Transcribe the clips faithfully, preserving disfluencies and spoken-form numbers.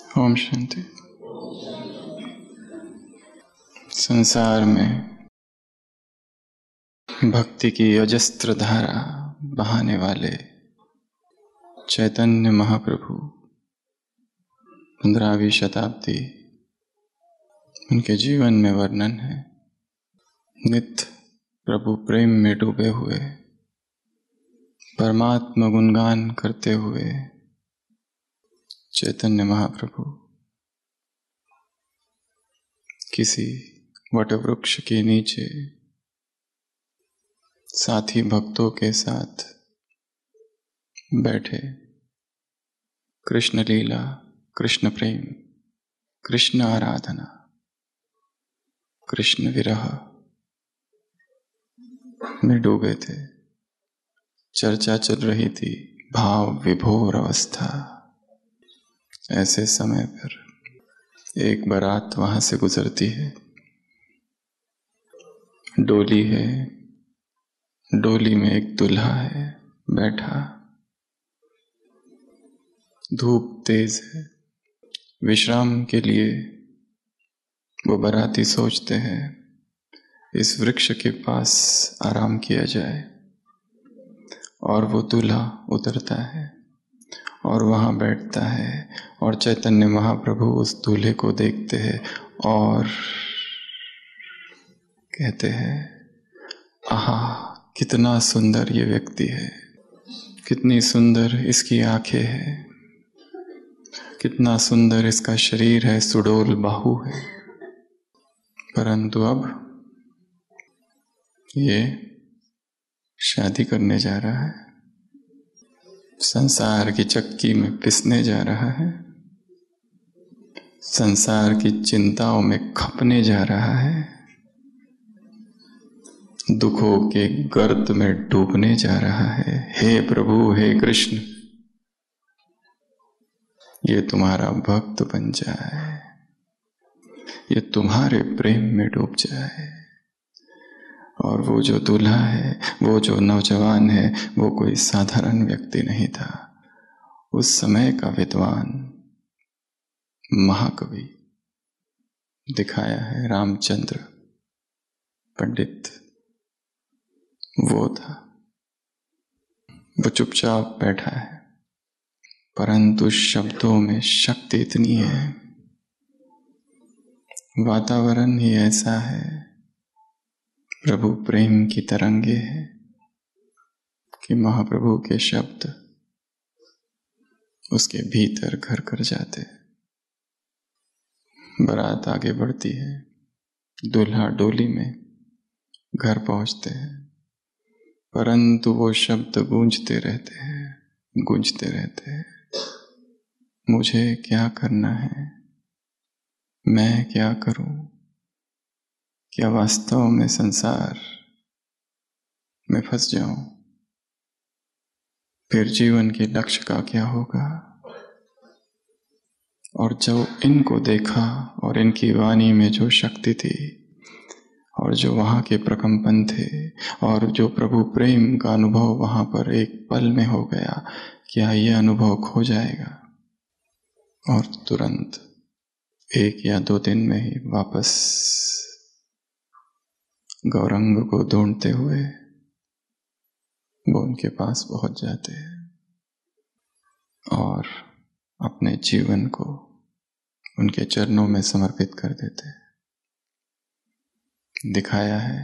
ओम शांति। संसार में भक्ति की अजस्त्र धारा बहाने वाले चैतन्य महाप्रभु पंद्रहवीं शताब्दी, उनके जीवन में वर्णन है। नित्य प्रभु प्रेम में डूबे हुए, परमात्मा गुणगान करते हुए चैतन्य महाप्रभु किसी वटवृक्ष के नीचे साथी भक्तों के साथ बैठे कृष्ण लीला, कृष्ण प्रेम, कृष्ण आराधना, कृष्ण विरह में डूबे थे। चर्चा चल रही थी भाव विभोर अवस्था। ऐसे समय पर एक बारात वहां से गुजरती है। डोली है, डोली में एक दूल्हा है बैठा। धूप तेज है। विश्राम के लिए वो बाराती सोचते हैं इस वृक्ष के पास आराम किया जाए, और वो दूल्हा उतरता है और वहां बैठता है, और चैतन्य महाप्रभु उस दूल्हे को देखते हैं और कहते हैं, आहा कितना सुंदर ये व्यक्ति है, कितनी सुंदर इसकी आंखें हैं, कितना सुंदर इसका शरीर है, सुडोल बाहु है। परंतु अब ये शादी करने जा रहा है, संसार की चक्की में पिसने जा रहा है, संसार की चिंताओं में खपने जा रहा है, दुखों के गर्त में डूबने जा रहा है। हे प्रभु, हे कृष्ण, ये तुम्हारा भक्त बन जाए, ये तुम्हारे प्रेम में डूब जाए। और वो जो दूल्हा है, वो जो नौजवान है, वो कोई साधारण व्यक्ति नहीं था। उस समय का विद्वान महाकवि दिखाया है रामचंद्र पंडित, वो था। वो चुपचाप बैठा है, परंतु शब्दों में शक्ति इतनी है, वातावरण ही ऐसा है, प्रभु प्रेम की तरंगे हैं कि महाप्रभु के शब्द उसके भीतर घर कर जाते। बारात आगे बढ़ती है, दूल्हा डोली में घर पहुंचते हैं, परंतु वो शब्द गूंजते रहते हैं, गूंजते रहते हैं। मुझे क्या करना है, मैं क्या करूं? क्या वास्तव में संसार में फंस जाऊं? फिर जीवन के लक्ष्य का क्या होगा? और जब इनको देखा और इनकी वाणी में जो शक्ति थी और जो वहां के प्रकंपन थे और जो प्रभु प्रेम का अनुभव वहां पर एक पल में हो गया, क्या यह अनुभव खो जाएगा? और तुरंत एक या दो दिन में ही वापस गौरंग को ढूंढते हुए वो उनके पास पहुंच जाते हैं और अपने जीवन को उनके चरणों में समर्पित कर देते हैं। दिखाया है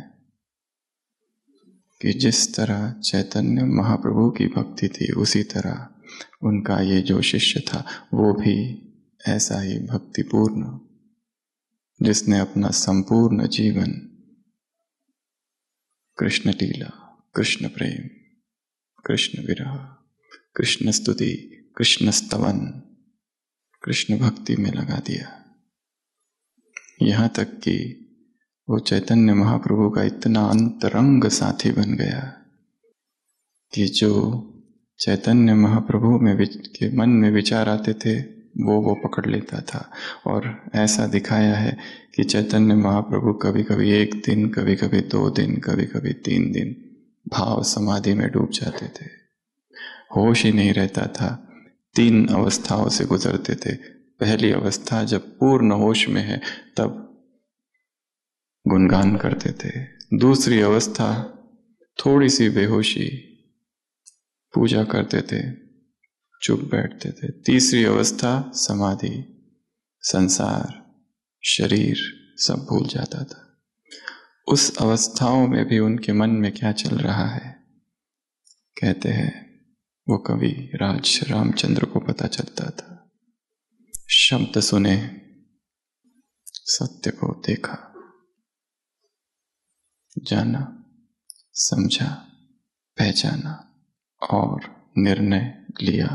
कि जिस तरह चैतन्य महाप्रभु की भक्ति थी, उसी तरह उनका ये जो शिष्य था वो भी ऐसा ही भक्तिपूर्ण, जिसने अपना संपूर्ण जीवन कृष्ण लीला, कृष्ण प्रेम, कृष्ण विरह, कृष्ण स्तुति, कृष्ण स्तवन, कृष्ण भक्ति में लगा दिया। यहाँ तक कि वो चैतन्य महाप्रभु का इतना अंतरंग साथी बन गया कि जो चैतन्य महाप्रभु में के मन में विचार आते थे वो वो पकड़ लेता था। और ऐसा दिखाया है कि चैतन्य महाप्रभु कभी कभी एक दिन, कभी कभी दो दिन, कभी कभी तीन दिन भाव समाधि में डूब जाते थे, होश ही नहीं रहता था। तीन अवस्थाओं से गुजरते थे, पहली अवस्था जब पूर्ण होश में है तब गुणगान करते थे। दूसरी अवस्था थोड़ी सी बेहोशी, पूजा करते थे, चुप बैठते थे। तीसरी अवस्था समाधि, संसार, शरीर सब भूल जाता था। उस अवस्थाओं में भी उनके मन में क्या चल रहा है, कहते हैं वो कवि राज रामचंद्र को पता चलता था। शब्द सुने, सत्य को देखा, जाना, समझा, पहचाना और निर्णय लिया।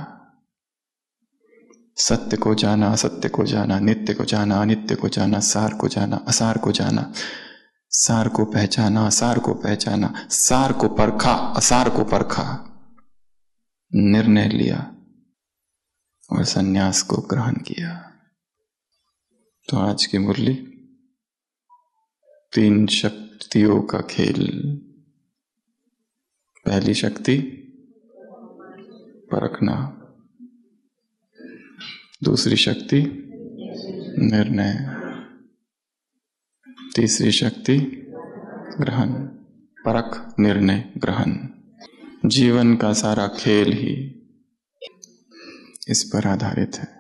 सत्य को जाना, असत्य को जाना, नित्य को जाना, अनित्य को जाना, सार को जाना, असार को जाना, सार को पहचाना, असार को पहचाना, सार को परखा, असार को परखा, निर्णय लिया और संन्यास को ग्रहण किया। तो आज की मुरली तीन शक्तियों का खेल। पहली शक्ति परखना, दूसरी शक्ति निर्णय, तीसरी शक्ति ग्रहण। परख, निर्णय, ग्रहण। जीवन का सारा खेल ही इस पर आधारित है।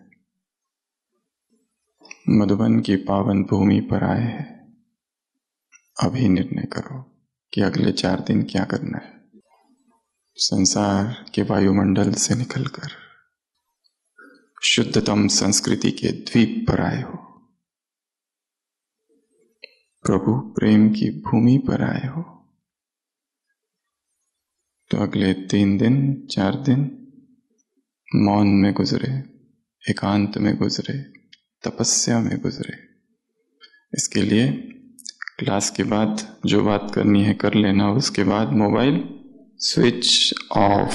मधुबन की पावन भूमि पर आए हैं, अभी निर्णय करो कि अगले चार दिन क्या करना है। संसार के वायुमंडल से निकलकर शुद्धतम संस्कृति के द्वीप पर आए हो, प्रभु प्रेम की भूमि पर आए हो, तो अगले तीन दिन चार दिन मौन में गुजरे, एकांत में गुजरे, तपस्या में गुजरे। इसके लिए क्लास के बाद जो बात करनी है कर लेना, उसके बाद मोबाइल स्विच ऑफ,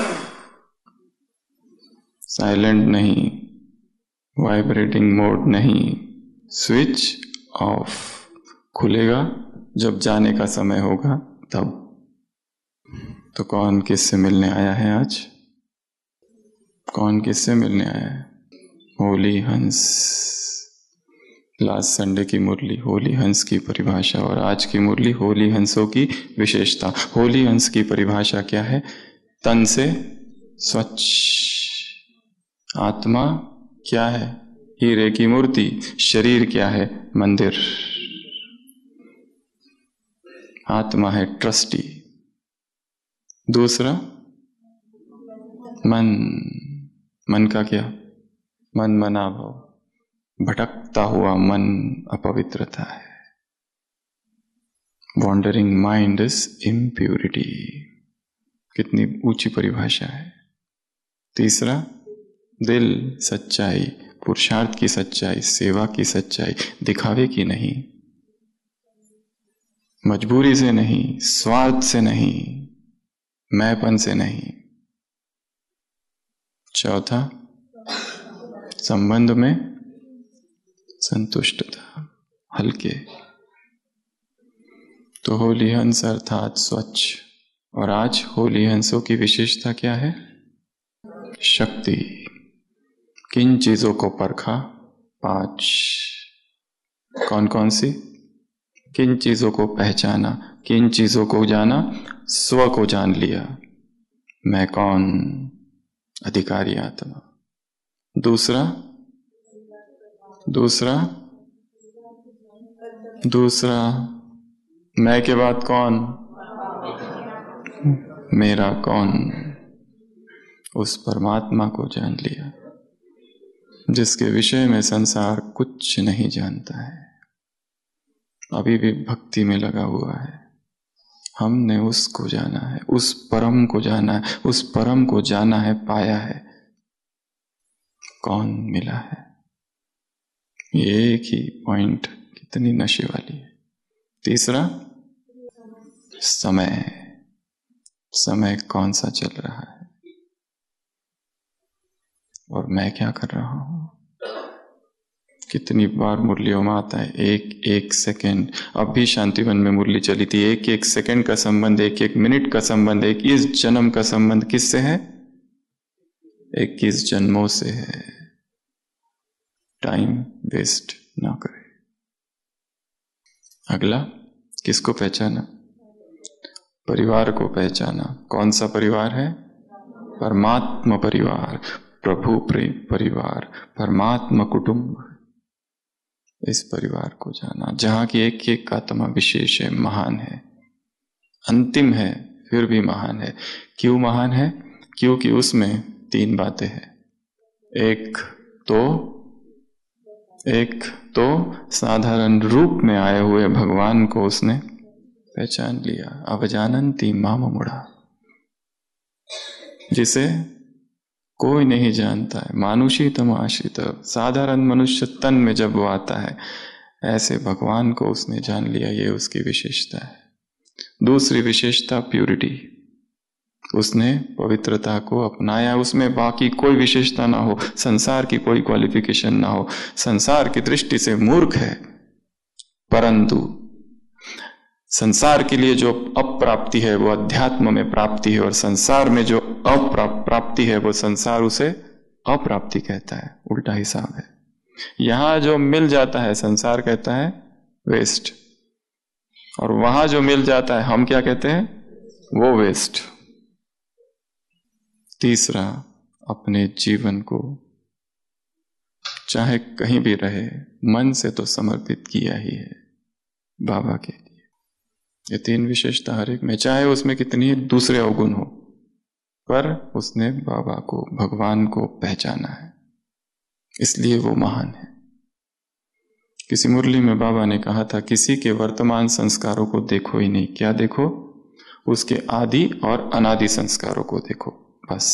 साइलेंट नहीं, वाइब्रेटिंग मोड नहीं, स्विच ऑफ। खुलेगा जब जाने का समय होगा तब। तो कौन किससे मिलने आया है आज? कौन किससे मिलने आया है? होली हंस। लास्ट संडे की मुरली होली हंस की परिभाषा और आज की मुरली होली हंसों की विशेषता। होली हंस की परिभाषा क्या है? तन से स्वच्छ, आत्मा क्या है? हीरे की मूर्ति। शरीर क्या है? मंदिर। आत्मा है ट्रस्टी। दूसरा मन। मन का क्या? मन मना भाव। भटकता हुआ मन अपवित्रता है। Wandering mind is impurity. कितनी ऊंची परिभाषा है। तीसरा दिल, सच्चाई, पुरुषार्थ की सच्चाई, सेवा की सच्चाई, दिखावे की नहीं, मजबूरी से नहीं, स्वार्थ से नहीं, मैंपन से नहीं। चौथा संबंध में संतुष्टता, हल्के। तो होली हंस अर्थात स्वच्छ। और आज होली हंसों की विशेषता क्या है? शक्ति। किन चीजों को परखा? पांच। कौन कौन सी? किन चीजों को पहचाना? किन चीजों को जाना? स्व को जान लिया, मैं कौन? अधिकारी आत्मा। दूसरा दूसरा दूसरा मैं के बाद कौन? मेरा कौन? उस परमात्मा को जान लिया जिसके विषय में संसार कुछ नहीं जानता है, अभी भी भक्ति में लगा हुआ है। हमने उसको जाना है, उस परम को जाना है, उस परम को जाना है, पाया है। कौन मिला है? ये एक ही पॉइंट कितनी नशे वाली है। तीसरा समय। समय कौन सा चल रहा है और मैं क्या कर रहा हूं? कितनी बार मुरलियों में आता है एक एक सेकंड। अब भी शांतिवन में मुरली चली थी, एक एक सेकंड का संबंध, एक एक मिनट का संबंध, एक इस जन्म का संबंध किससे है? इक्कीस जन्मों से है। टाइम वेस्ट ना करे। अगला, किसको पहचाना? परिवार को पहचाना। कौन सा परिवार है? परमात्मा परिवार, प्रभु प्रेम परिवार, परमात्मा कुटुंब। इस परिवार को जाना जहां की एक एक आत्मा विशेष है, महान है, अंतिम है, फिर भी महान है। क्यों महान है? क्योंकि उसमें तीन बातें हैं। एक तो एक तो साधारण रूप में आए हुए भगवान को उसने पहचान लिया, अवजानन्ति माममुढ़ा, जिसे कोई नहीं जानता है। मानुषी तमाश्रित, साधारण मनुष्य तन में जब वो आता है, ऐसे भगवान को उसने जान लिया। ये उसकी विशेषता है। दूसरी विशेषता प्यूरिटी, उसने पवित्रता को अपनाया। उसमें बाकी कोई विशेषता ना हो, संसार की कोई क्वालिफिकेशन ना हो, संसार की दृष्टि से मूर्ख है, परंतु संसार के लिए जो अप्राप्ति है वो अध्यात्म में प्राप्ति है, और संसार में जो अप्राप्ति है वो संसार उसे अप्राप्ति कहता है। उल्टा हिसाब है। यहां जो मिल जाता है संसार कहता है वेस्ट, और वहां जो मिल जाता है हम क्या कहते हैं? वो वेस्ट। तीसरा, अपने जीवन को चाहे कहीं भी रहे मन से तो समर्पित किया ही है बाबा के लिए। ये तीन विशेषता हर एक में, चाहे उसमें कितनी दूसरे अवगुण हो, पर उसने बाबा को, भगवान को पहचाना है, इसलिए वो महान है। किसी मुरली में बाबा ने कहा था, किसी के वर्तमान संस्कारों को देखो ही नहीं। क्या देखो? उसके आदि और अनादि संस्कारों को देखो, बस।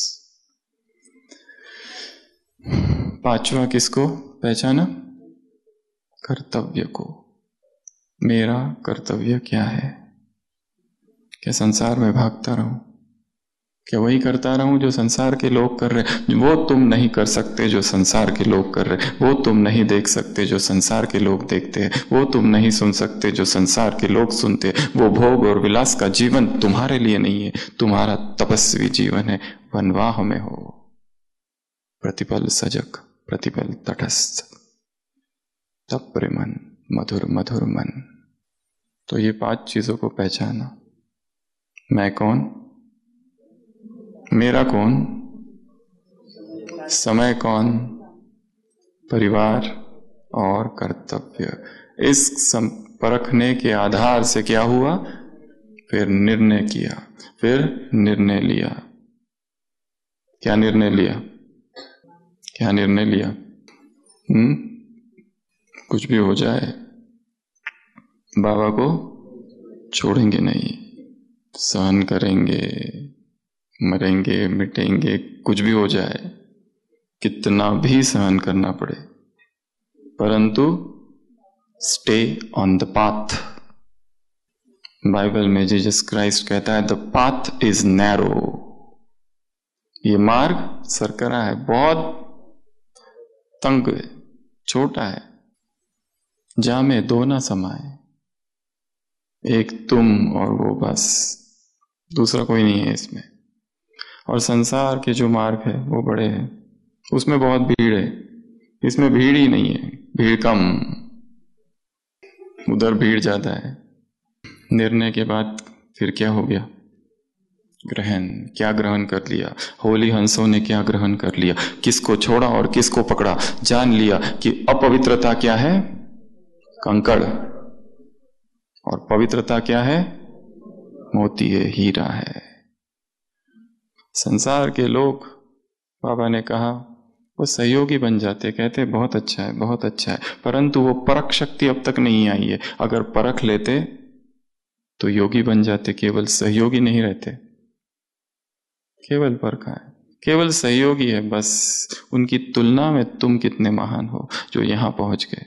पांचवा किसको पहचाना? कर्तव्य को। मेरा कर्तव्य क्या है? क्या संसार में भागता रहूं? क्या वही करता रहूं जो संसार के लोग कर रहे? वो तुम नहीं कर सकते जो संसार के लोग कर रहे, वो तुम नहीं देख सकते जो संसार के लोग देखते हैं, वो तुम नहीं सुन सकते जो संसार के लोग सुनते हैं। वो भोग और विलास का जीवन तुम्हारे लिए नहीं है, तुम्हारा तपस्वी जीवन है। वनवाह में हो, प्रतिपल सजग, प्रतिपल तटस्थ, तप्र मन, मधुर मधुर मन। तो ये पांच चीजों को पहचाना। मैं कौन? मेरा कौन? समय कौन? परिवार और कर्तव्य। इस परखने के आधार से क्या हुआ? फिर निर्णय किया, फिर निर्णय लिया। क्या निर्णय लिया? क्या निर्णय लिया? हम्म कुछ भी हो जाए बाबा को छोड़ेंगे नहीं, सहन करेंगे, मरेंगे, मिटेंगे, कुछ भी हो जाए, कितना भी सहन करना पड़े, परंतु stay on the path. Bible में जीसस क्राइस्ट कहता है, द पाथ इज नैरो। ये मार्ग सरकरा है, बहुत तंग है, छोटा है, जामे दो ना समाए, एक तुम और वो, बस, दूसरा कोई नहीं है इसमें। और संसार के जो मार्ग है वो बड़े हैं, उसमें बहुत भीड़ है, इसमें भीड़ ही नहीं है, भीड़ कम, उधर भीड़ ज्यादा है। निर्णय के बाद फिर क्या हो गया? ग्रहण। क्या ग्रहण कर लिया? होली हंसों ने क्या ग्रहण कर लिया? किसको छोड़ा और किसको पकड़ा? जान लिया कि अपवित्रता क्या है? कंकड़। और पवित्रता क्या है? मोती है, हीरा है। संसार के लोग, बाबा ने कहा, वो सहयोगी बन जाते, कहते बहुत अच्छा है, बहुत अच्छा है, परंतु वो परख शक्ति अब तक नहीं आई है। अगर परख लेते तो योगी बन जाते, केवल सहयोगी नहीं रहते। केवल परखा है, केवल सहयोगी है, बस। उनकी तुलना में तुम कितने महान हो जो यहां पहुंच गए।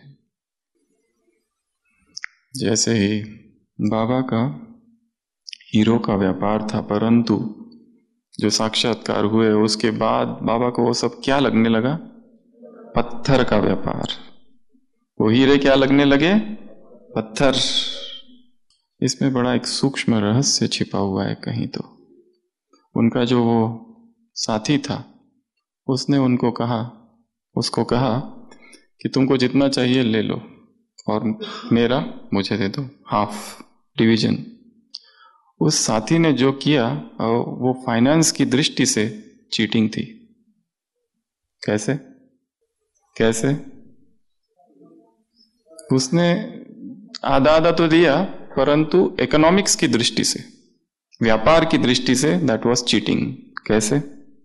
जैसे ही बाबा का हीरो का व्यापार था, परंतु जो साक्षात्कार हुए उसके बाद बाबा को वो सब क्या लगने लगा? पत्थर का व्यापार। वो हीरे क्या लगने लगे? पत्थर। इसमें बड़ा एक सूक्ष्म रहस्य छिपा हुआ है कहीं तो। उनका जो वो साथी था, उसने उनको कहा, उसको कहा कि तुमको जितना चाहिए ले लो और मेरा मुझे दे दो, हाफ डिवीजन। उस साथी ने जो किया वो फाइनेंस की दृष्टि से चीटिंग थी। कैसे कैसे उसने आधा आधा तो दिया, परंतु इकोनॉमिक्स की दृष्टि से, व्यापार की दृष्टि से दैट वाज चीटिंग। कैसे?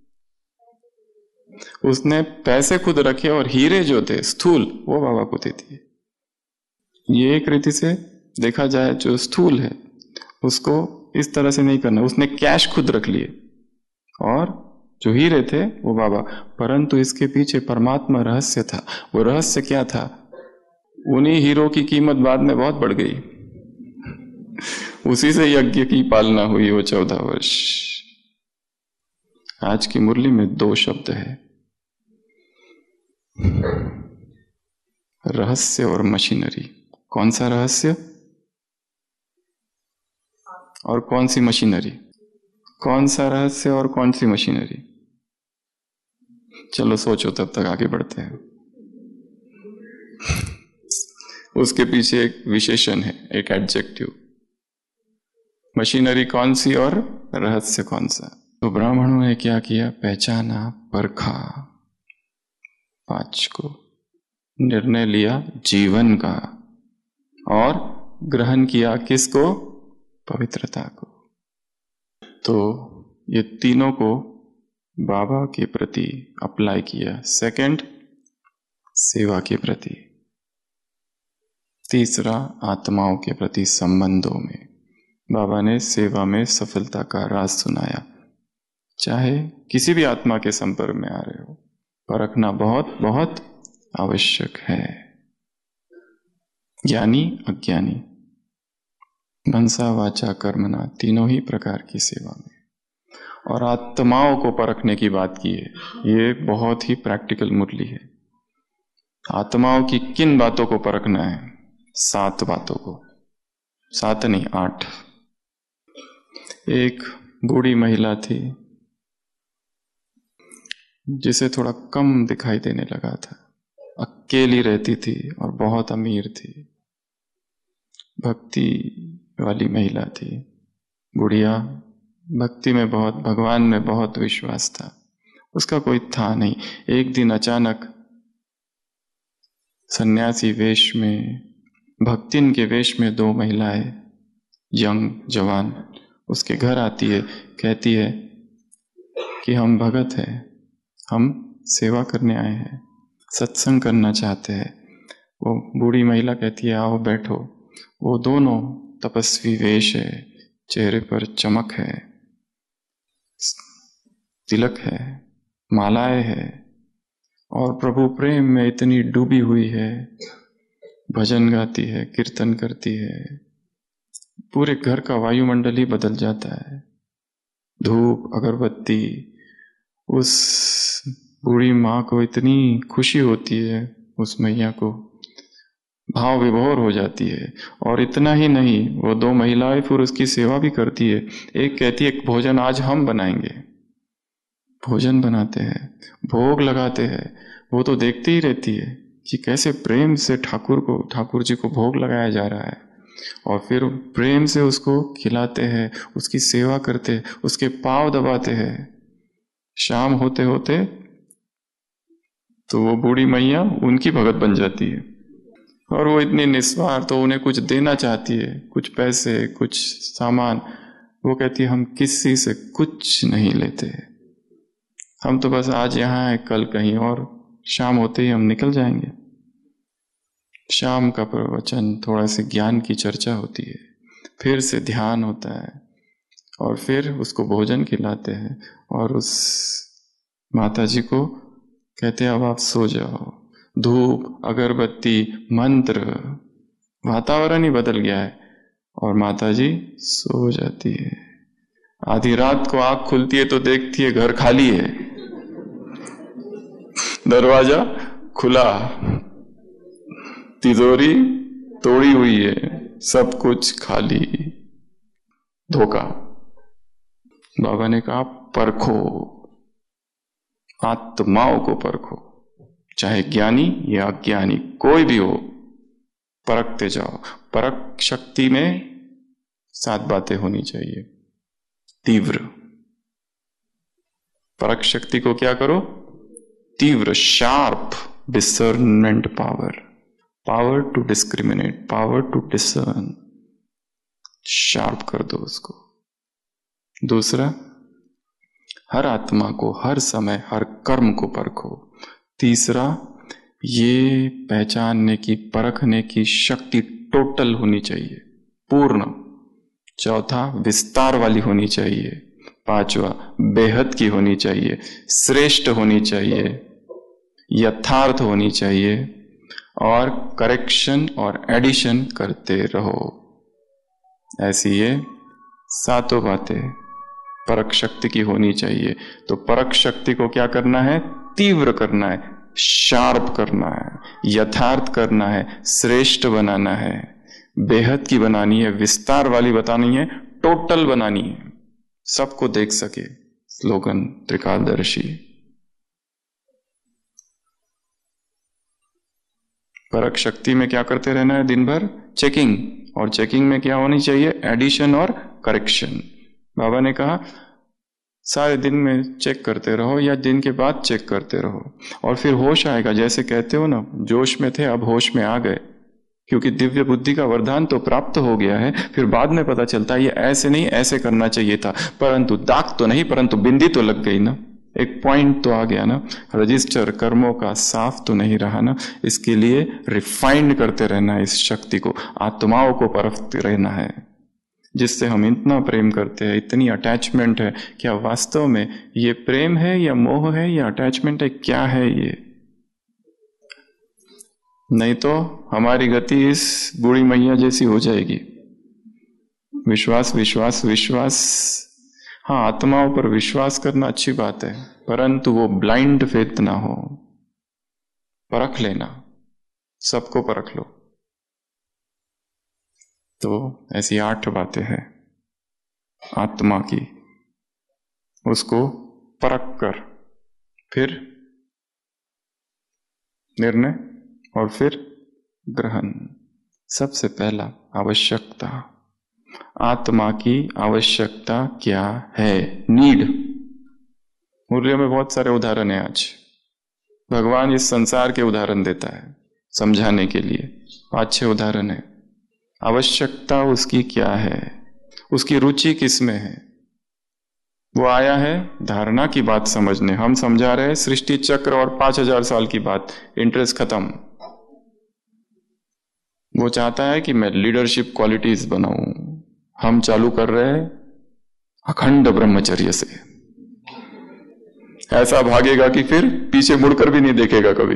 उसने पैसे खुद रखे और हीरे जो थे स्थूल वो बाबा को दे दिए। ये एक रीति से देखा जाए जो स्थूल है उसको इस तरह से नहीं करना। उसने कैश खुद रख लिए और जो हीरे थे वो बाबा, परंतु इसके पीछे परमात्मा रहस्य था। वो रहस्य क्या था? उन्हीं हीरो की कीमत बाद में बहुत बढ़ गई, उसी से यज्ञ की पालना हुई वो चौदह वर्ष। आज की मुरली में दो शब्द है, रहस्य और मशीनरी। कौन सा रहस्य और कौन सी मशीनरी? कौन सा रहस्य और कौन सी मशीनरी? चलो सोचो, तब तक आगे बढ़ते हैं। उसके पीछे एक विशेषण है, एक एडजेक्टिव। मशीनरी कौन सी और रहस्य कौन सा? तो ब्राह्मणों ने क्या किया? पहचाना, परखा, पांच को निर्णय लिया जीवन का और ग्रहण किया किसको? पवित्रता को। तो ये तीनों को बाबा के प्रति अप्लाई किया। सेकंड, सेवा के प्रति। तीसरा, आत्माओं के प्रति संबंधों में बाबा ने सेवा में सफलता का राज सुनाया। चाहे किसी भी आत्मा के संपर्क में आ रहे हो, परखना बहुत बहुत आवश्यक है। ज्ञानी अज्ञानी, मनसा वाचा कर्मणा, तीनों ही प्रकार की सेवा में। और आत्माओं को परखने की बात की है, ये बहुत ही प्रैक्टिकल मुरली है। आत्माओं की किन बातों को परखना है? सात बातों को, सात नहीं आठ। एक बूढ़ी महिला थी जिसे थोड़ा कम दिखाई देने लगा था, अकेली रहती थी और बहुत अमीर थी, भक्ति वाली महिला थी। बुढ़िया भक्ति में बहुत, भगवान में बहुत विश्वास था, उसका कोई था नहीं। एक दिन अचानक सन्यासी वेश में, भक्तिन के वेश में दो महिलाएं, यंग जवान, उसके घर आती है। कहती है कि हम भगत हैं, हम सेवा करने आए हैं, सत्संग करना चाहते हैं। वो बूढ़ी महिला कहती है आओ बैठो। वो दोनों तपस्वी वेश है, चेहरे पर चमक है, तिलक है, मालाएं है और प्रभु प्रेम में इतनी डूबी हुई है, भजन गाती है, कीर्तन करती है। पूरे घर का वायुमंडल ही बदल जाता है। धूप अगरबत्ती, उस बूढ़ी माँ को इतनी खुशी होती है, उस मैया को भाव विभोर हो जाती है। और इतना ही नहीं, वो दो महिलाएं फिर उसकी सेवा भी करती है। एक कहती है भोजन आज हम बनाएंगे, भोजन बनाते हैं, भोग लगाते हैं। वो तो देखती ही रहती है कि कैसे प्रेम से ठाकुर को, ठाकुर जी को भोग लगाया जा रहा है, और फिर प्रेम से उसको खिलाते हैं, उसकी सेवा करते हैं, उसके पांव दबाते हैं। शाम होते होते तो वो बूढ़ी मैया उनकी भगत बन जाती है और वो इतनी निस्वार्थ, तो उन्हें कुछ देना चाहती है, कुछ पैसे, कुछ सामान। वो कहती है हम किसी से कुछ नहीं लेते, हम तो बस आज यहाँ है, कल कहीं और, शाम होते ही हम निकल जाएंगे। शाम का प्रवचन, थोड़ा सी ज्ञान की चर्चा होती है, फिर से ध्यान होता है और फिर उसको भोजन खिलाते हैं और उस माता जी को कहते हैं अब आप सो जाओ। धूप अगरबत्ती मंत्र, वातावरण ही बदल गया है और माता जी सो जाती है। आधी रात को आंख खुलती है तो देखती है घर खाली है, दरवाजा खुला, तिजोरी तोड़ी हुई है, सब कुछ खाली। धोखा। बाबा ने कहा परखो, आत्माओं को परखो। चाहे ज्ञानी या अज्ञानी कोई भी हो, परखते जाओ। परख शक्ति में सात बातें होनी चाहिए। तीव्र, परख शक्ति को क्या करो? तीव्र, sharp discernment power, power to discriminate, power to discern, sharp कर दो उसको। दूसरा, हर आत्मा को, हर समय, हर कर्म को परखो। तीसरा, ये पहचानने की, परखने की शक्ति टोटल होनी चाहिए, पूर्ण। चौथा, विस्तार वाली होनी चाहिए। पांचवा, बेहद की होनी चाहिए, श्रेष्ठ होनी चाहिए, यथार्थ होनी चाहिए, और करेक्शन और एडिशन करते रहो। ऐसी ये सातों बातें परख शक्ति की होनी चाहिए। तो परख शक्ति को क्या करना है? तीव्र करना है, शार्प करना है, यथार्थ करना है, श्रेष्ठ बनाना है, बेहद की बनानी है, विस्तार वाली बतानी है, टोटल बनानी है, सबको देख सके। स्लोगन त्रिकालदर्शी। परख शक्ति में क्या करते रहना है? दिन भर चेकिंग, और चेकिंग में क्या होनी चाहिए? एडिशन और करेक्शन। बाबा ने कहा सारे दिन में चेक करते रहो या दिन के बाद चेक करते रहो, और फिर होश आएगा। जैसे कहते हो ना, जोश में थे अब होश में आ गए, क्योंकि दिव्य बुद्धि का वरदान तो प्राप्त हो गया है। फिर बाद में पता चलता है ये ऐसे नहीं, ऐसे करना चाहिए था, परंतु दाग तो नहीं, परंतु बिंदी तो लग गई ना, एक पॉइंट तो आ गया ना, रजिस्टर कर्मों का साफ तो नहीं रहा ना। इसके लिए रिफाइंड करते रहना है इस शक्ति को, आत्माओं को परखते रहना है, जिससे हम इतना प्रेम करते हैं, इतनी अटैचमेंट है। क्या वास्तव में ये प्रेम है या मोह है या अटैचमेंट है? क्या है ये? नहीं तो हमारी गति इस बूढ़ी मैया जैसी हो जाएगी। विश्वास विश्वास विश्वास। हाँ, आत्माओं पर विश्वास करना अच्छी बात है, परंतु वो ब्लाइंड फेथ ना हो। परख लेना, सबको परख लो। तो ऐसी आठ बातें हैं आत्मा की, उसको परख कर फिर निर्णय और फिर ग्रहण। सबसे पहला आवश्यकता, आत्मा की आवश्यकता क्या है? नीड। मुरलियों में बहुत सारे उदाहरण है। आज भगवान इस संसार के उदाहरण देता है समझाने के लिए, पांच छह उदाहरण है। आवश्यकता उसकी क्या है, उसकी रुचि किस में है? वो आया है धारणा की बात समझने, हम समझा रहे हैं सृष्टि चक्र और पांच हजार साल की बात, इंटरेस्ट खत्म। वो चाहता है कि मैं लीडरशिप क्वालिटीज बनाऊं। हम चालू कर रहे हैं अखंड ब्रह्मचर्य से। ऐसा भागेगा कि फिर पीछे मुड़कर भी नहीं देखेगा कभी।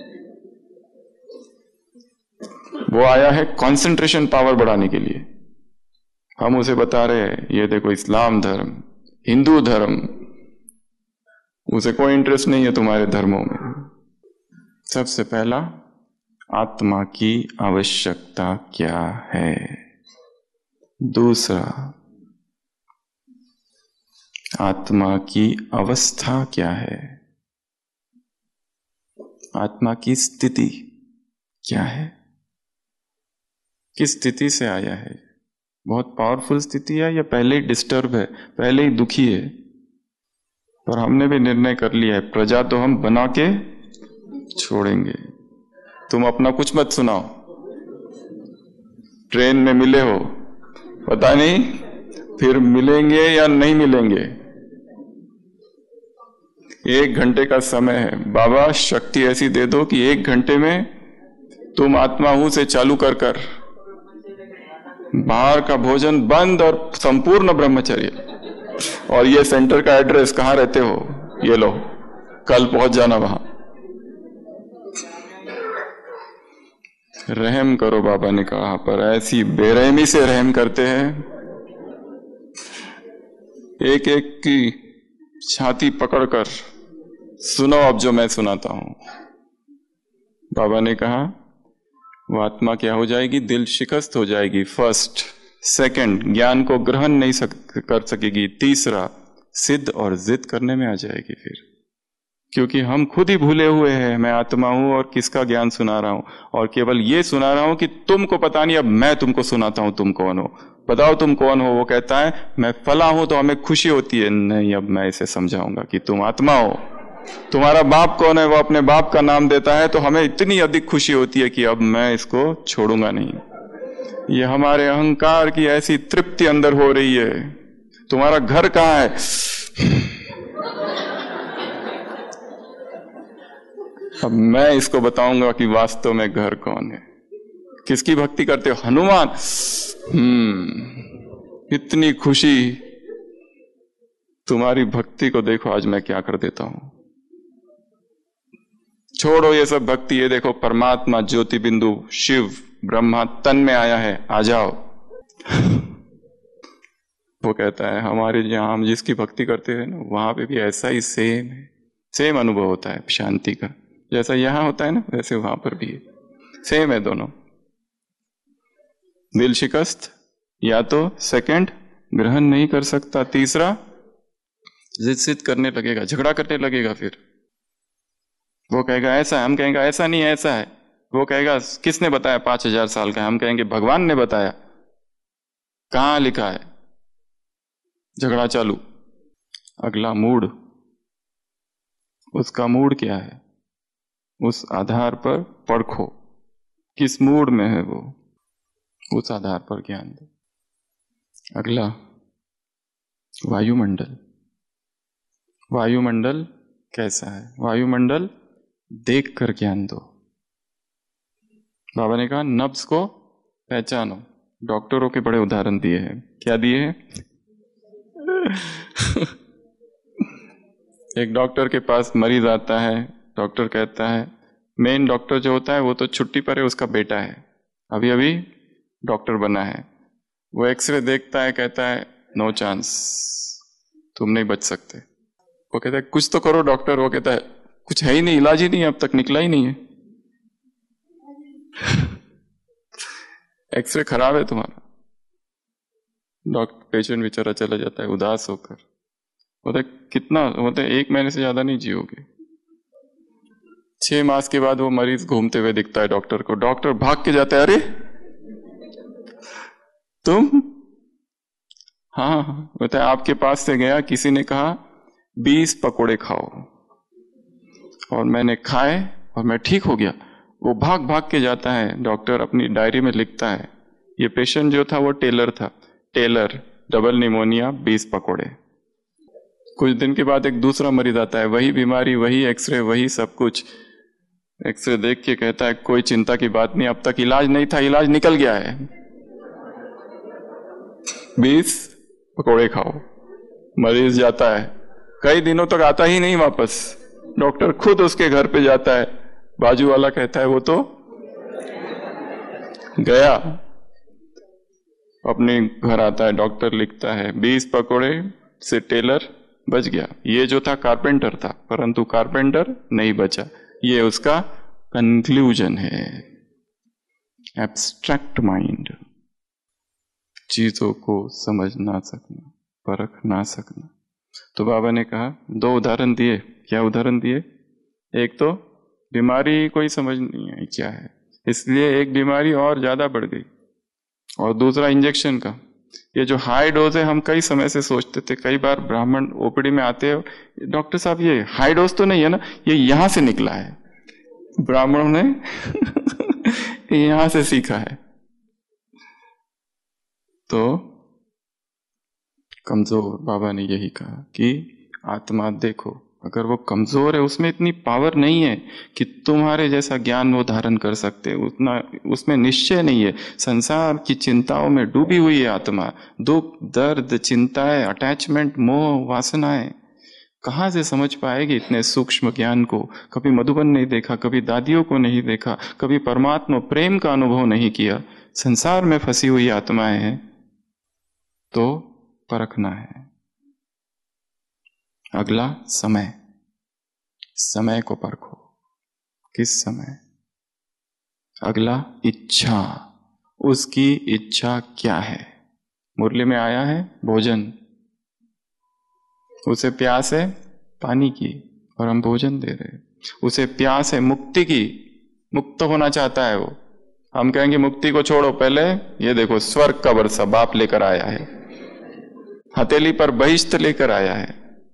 वो आया है कंसंट्रेशन पावर बढ़ाने के लिए। हम उसे बता रहे हैं ये देखो इस्लाम धर्म, हिंदू धर्म, उसे कोई इंटरेस्ट नहीं है तुम्हारे धर्मों में। सबसे पहला, आत्मा की आवश्यकता क्या है। दूसरा, आत्मा की अवस्था क्या है, आत्मा की स्थिति क्या है, किस स्थिति से आया है। बहुत पावरफुल स्थिति है या पहले ही डिस्टर्ब है, पहले ही दुखी है। पर हमने भी निर्णय कर लिया है, प्रजा तो हम बना के छोड़ेंगे। तुम अपना कुछ मत सुनाओ। ट्रेन में मिले हो, पता नहीं फिर मिलेंगे या नहीं मिलेंगे। एक घंटे का समय है, बाबा शक्ति ऐसी दे दो कि एक घंटे में तुम आत्मा हूं से चालू कर कर बाहर का भोजन बंद और संपूर्ण ब्रह्मचर्य। और ये सेंटर का एड्रेस, कहां रहते हो, ये लो, कल पहुंच जाना वहां। रहम करो, बाबा ने कहा, पर ऐसी बेरहमी से रहम करते हैं, एक एक की छाती पकड़कर सुनो अब जो मैं सुनाता हूं। बाबा ने कहा वो आत्मा क्या हो जाएगी, दिल शिकस्त हो जाएगी। फर्स्ट, सेकंड, ज्ञान को ग्रहण नहीं सक, कर सकेगी। तीसरा, सिद्ध और जिद करने में आ जाएगी। फिर क्योंकि हम खुद ही भूले हुए हैं, मैं आत्मा हूं और किसका ज्ञान सुना रहा हूं, और केवल ये सुना रहा हूं कि तुमको पता नहीं, अब मैं तुमको सुनाता हूं तुम कौन हो, बताओ तुम कौन हो। वो कहता है मैं फला हूं, तो हमें खुशी होती है, नहीं अब मैं इसे समझाऊंगा कि तुम आत्मा हो। तुम्हारा बाप कौन है, वो अपने बाप का नाम देता है, तो हमें इतनी अधिक खुशी होती है कि अब मैं इसको छोड़ूंगा नहीं। ये हमारे अहंकार की ऐसी तृप्ति अंदर हो रही है। तुम्हारा घर कहाँ है, अब मैं इसको बताऊंगा कि वास्तव में घर कौन है। किसकी भक्ति करते हो, हनुमान। हम्म इतनी खुशी, तुम्हारी भक्ति को देखो आज मैं क्या कर देता हूं। छोड़ो ये सब भक्ति, ये देखो परमात्मा ज्योति बिंदु शिव ब्रह्मा तन में आया है, आ जाओ। वो कहता है हमारे यहां हम जिसकी भक्ति करते हैं ना, वहां पे भी ऐसा ही सेम है, सेम अनुभव होता है शांति का, जैसा यहां होता है ना वैसे वहां पर भी है, सेम है दोनों। दिल शिकस्त या तो सेकंड ग्रहण नहीं कर सकता, तीसरा जिद सिद्ध करने लगेगा, झगड़ा करने लगेगा। फिर वो कहेगा ऐसा है, हम कहेंगे ऐसा नहीं है ऐसा है। वो कहेगा किसने बताया, पांच हजार साल का है, हम कहेंगे भगवान ने बताया, कहां लिखा है, झगड़ा चालू। अगला मूड, उसका मूड क्या है, उस आधार पर परखो किस मूड में है वो, उस आधार पर ज्ञान दो। अगला वायुमंडल, वायुमंडल कैसा है, वायुमंडल देख कर ज्ञान दो। बाबा ने कहा नब्ज को पहचानो। डॉक्टरों के बड़े उदाहरण दिए हैं, क्या दिए हैं? एक डॉक्टर के पास मरीज आता है, डॉक्टर कहता है, मेन डॉक्टर जो होता है वो तो छुट्टी पर है, उसका बेटा है अभी अभी डॉक्टर बना है। वो एक्सरे देखता है, कहता है नो चांस, तुम नहीं बच सकते। वो कहता है कुछ तो करो डॉक्टर। वो कहता है कुछ है ही नहीं, इलाज ही नहीं, अब तक निकला ही नहीं है। एक्सरे खराब है तुम्हारा। डॉक्टर पेशेंट बेचारा चला जाता है उदास होकर। बोलते कितना, बोलते एक महीने से ज्यादा नहीं जियोगे। छह मास के बाद वो मरीज घूमते हुए दिखता है डॉक्टर को। डॉक्टर भाग के जाता है, अरे तुम? हाँ, बोलता है आपके पास से गया, किसी ने कहा बीस पकोड़े खाओ और मैंने खाए और मैं ठीक हो गया। वो भाग भाग के जाता है, डॉक्टर अपनी डायरी में लिखता है ये पेशेंट जो था वो टेलर था, टेलर डबल निमोनिया बीस पकोड़े। कुछ दिन के बाद एक दूसरा मरीज आता है, वही बीमारी, वही एक्सरे, वही सब कुछ। एक्सरे देख के कहता है कोई चिंता की बात नहीं, अब तक इलाज नहीं था, इलाज निकल गया है, बीस पकोड़े खाओ। मरीज जाता है, कई दिनों तक आता ही नहीं वापस। डॉक्टर खुद उसके घर पे जाता है, बाजू वाला कहता है वो तो गया। अपने घर आता है, डॉक्टर लिखता है बीस पकोड़े से टेलर बच गया। ये जो था कारपेंटर था, परंतु कारपेंटर नहीं बचा। ये उसका कंक्लूजन है। एब्स्ट्रैक्ट माइंड, चीजों को समझ ना सकना, परख ना सकना। तो बाबा ने कहा दो उदाहरण दिए। क्या उदाहरण दिए? एक तो बीमारी कोई समझ नहीं आई क्या है, इसलिए एक बीमारी और ज्यादा बढ़ गई, और दूसरा इंजेक्शन का। ये जो हाई डोज है, हम कई समय से सोचते थे, कई बार ब्राह्मण ओपीडी में आते हैं, डॉक्टर साहब ये हाई डोज तो नहीं है ना, ये यहां से निकला है, ब्राह्मणों ने यहां से सीखा है। तो कमजोर, बाबा ने यही कहा कि आत्मा देखो, अगर वो कमजोर है, उसमें इतनी पावर नहीं है कि तुम्हारे जैसा ज्ञान वो धारण कर सकते, उतना उसमें निश्चय नहीं है। संसार की चिंताओं में डूबी हुई है आत्मा, दुख दर्द चिंताएं अटैचमेंट मोह वासनाएं, कहां से समझ पाएगी इतने सूक्ष्म ज्ञान को? कभी मधुबन नहीं देखा, कभी दादियों को नहीं देखा, कभी परमात्मा प्रेम का अनुभव नहीं किया, संसार में फंसी हुई आत्माएं हैं। तो परखना है। अगला समय, समय को परखो, किस समय। अगला इच्छा, उसकी इच्छा क्या है। मुरली में आया है भोजन, उसे प्यास है पानी की, और हम भोजन दे रहे हैं। उसे प्यास है मुक्ति की, मुक्त होना चाहता है वो। हम कहेंगे मुक्ति को छोड़ो, पहले ये देखो स्वर्ग का वर्षा बाप लेकर आया है, हथेली पर बहिष्ठ लेकर आया है।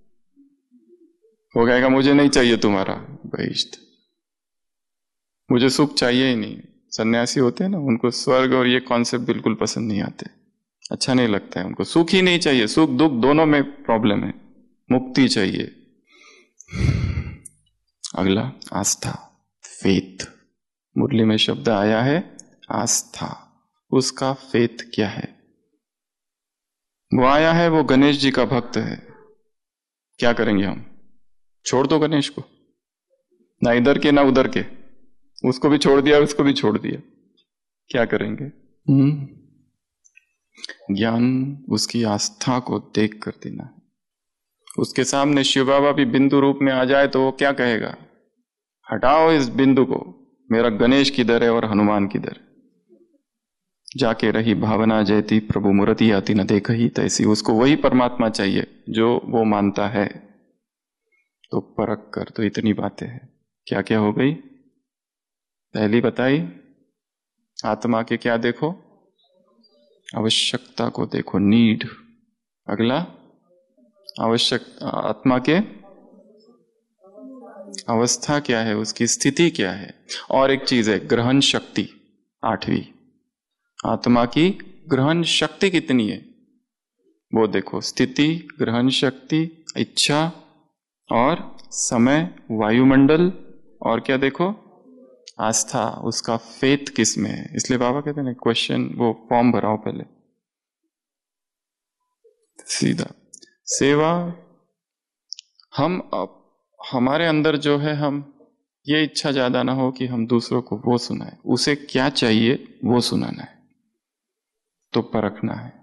वो कहेगा मुझे नहीं चाहिए तुम्हारा बहिष्ठ, मुझे सुख चाहिए ही नहीं। सन्यासी होते हैं ना, उनको स्वर्ग और ये कॉन्सेप्ट बिल्कुल पसंद नहीं आते, अच्छा नहीं लगता है उनको। सुख ही नहीं चाहिए, सुख दुख दोनों में प्रॉब्लम है, मुक्ति चाहिए। अगला आस्था, फेथ। मुरली में शब्द आया है आस्था, उसका फेथ क्या है? वो आया है, वो गणेश जी का भक्त है। क्या करेंगे हम? छोड़ दो गणेश को, ना इधर के ना उधर के, उसको भी छोड़ दिया उसको भी छोड़ दिया, क्या करेंगे? हम्म ज्ञान उसकी आस्था को देख कर देना है। उसके सामने शिव बाबा भी बिंदु रूप में आ जाए तो वो क्या कहेगा? हटाओ इस बिंदु को, मेरा गणेश किधर है और हनुमान किधर? जाके रही भावना जयती प्रभु मूर्ति आती न देख ही तैसी। उसको वही परमात्मा चाहिए जो वो मानता है। तो परख कर, तो इतनी बातें हैं। क्या क्या हो गई? पहली बताई, आत्मा के क्या देखो? आवश्यकता को देखो, नीड। अगला, आवश्यक आत्मा के अवस्था क्या है, उसकी स्थिति क्या है। और एक चीज है ग्रहण शक्ति, आठवीं। आत्मा की ग्रहण शक्ति कितनी है वो देखो। स्थिति, ग्रहण शक्ति, इच्छा और समय, वायुमंडल, और क्या देखो? आस्था, उसका फेथ किस में है। इसलिए बाबा कहते हैं क्वेश्चन, वो फॉर्म भराओ पहले सीधा। सेवा, हम अब हमारे अंदर जो है, हम ये इच्छा ज्यादा ना हो कि हम दूसरों को वो सुनाए, उसे क्या चाहिए वो सुनाना है, तो परखना है।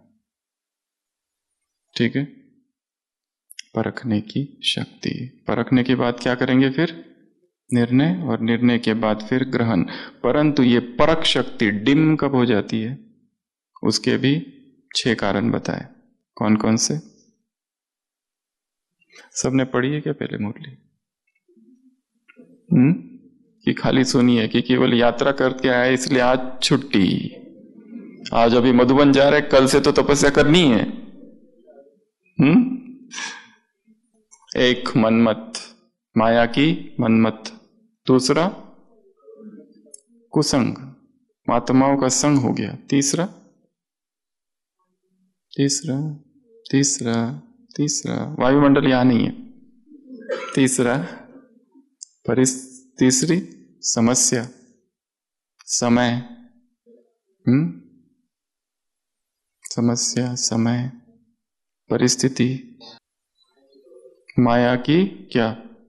ठीक है, परखने की शक्ति। परखने के बाद क्या करेंगे फिर? निर्णय, और निर्णय के बाद फिर ग्रहण। परंतु ये परख शक्ति डिम कब हो जाती है? उसके भी छह कारण बताए। कौन कौन से? सबने पढ़ी है क्या पहले मुरली? हम्म कि खाली सुनी है? कि केवल यात्रा करके आए इसलिए आज छुट्टी, आज अभी मधुबन जा रहे, कल से तो तपस्या करनी है। हम्म एक मनमत, माया की मनमत। दूसरा कुसंग, महात्माओं का संग हो गया। तीसरा तीसरा तीसरा तीसरा वायुमंडल यहां नहीं है। तीसरा परिस तीसरी समस्या, समय। हम्म समस्या, समय, परिस्थिति, माया की क्या?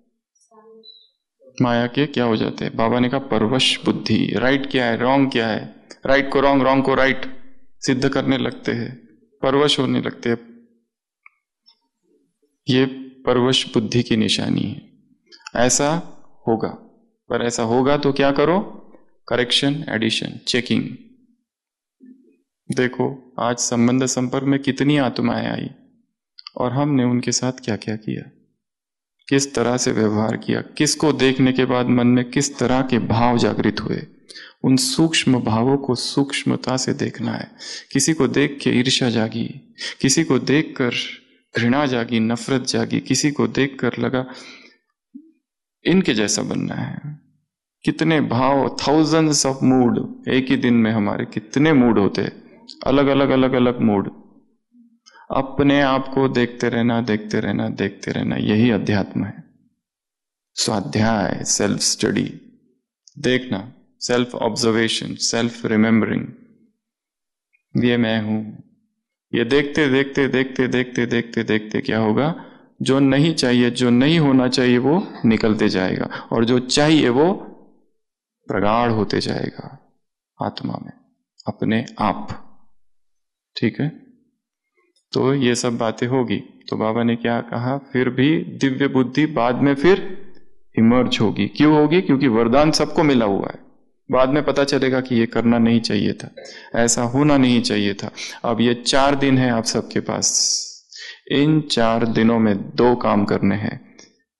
माया के क्या हो जाते हैं? बाबा ने कहा परवश बुद्धि। राइट क्या है, रॉन्ग क्या है? राइट को रॉन्ग, रॉन्ग को राइट सिद्ध करने लगते हैं, परवश होने लगते हैं। ये परवश बुद्धि की निशानी है। ऐसा होगा, पर ऐसा होगा तो क्या करो? Correction, addition, checking. देखो आज संबंध संपर्क में कितनी आत्माएं आई और हमने उनके साथ क्या क्या किया, किस तरह से व्यवहार किया, किसको देखने के बाद मन में किस तरह के भाव जागृत हुए। उन सूक्ष्म भावों को सूक्ष्मता से देखना है। किसी को देख के ईर्ष्या जागी, किसी को देखकर घृणा जागी, नफरत जागी, किसी को देखकर लगा इनके जैसा बनना है। कितने भाव, थाउजेंड्स ऑफ मूड, एक ही दिन में हमारे कितने मूड होते, अलग अलग अलग अलग मूड। अपने आप को देखते रहना, देखते रहना, देखते रहना, यही अध्यात्म है। स्वाध्याय, सेल्फ स्टडी, देखना, सेल्फ ऑब्जर्वेशन, सेल्फ रिमेम्बरिंग, ये मैं हूं। ये देखते देखते देखते देखते देखते देखते क्या होगा? जो नहीं चाहिए, जो नहीं होना चाहिए वो निकलते जाएगा, और जो चाहिए वो प्रगाढ़ होते जाएगा आत्मा में अपने आप। ठीक है, तो ये सब बातें होगी। तो बाबा ने क्या कहा? फिर भी दिव्य बुद्धि बाद में फिर इमर्ज होगी। क्यों होगी? क्योंकि वरदान सबको मिला हुआ है। बाद में पता चलेगा कि ये करना नहीं चाहिए था, ऐसा होना नहीं चाहिए था। अब ये चार दिन है आप सबके पास, इन चार दिनों में दो काम करने हैं।